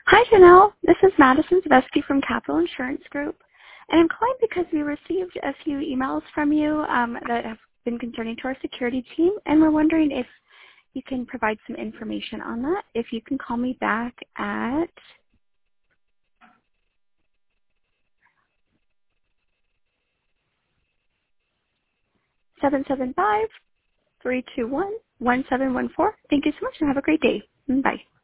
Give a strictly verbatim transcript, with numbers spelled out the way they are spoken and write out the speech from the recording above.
Hi, Janelle. This is Madison Zavesky from Capital Insurance Group, and I'm calling because we received a few emails from you um, that have been concerning to our security team, and we're wondering if you can provide some information on that. If you can call me back at seven seven five, three two one, one seven one four. Thank you so much, and have a great day. Bye.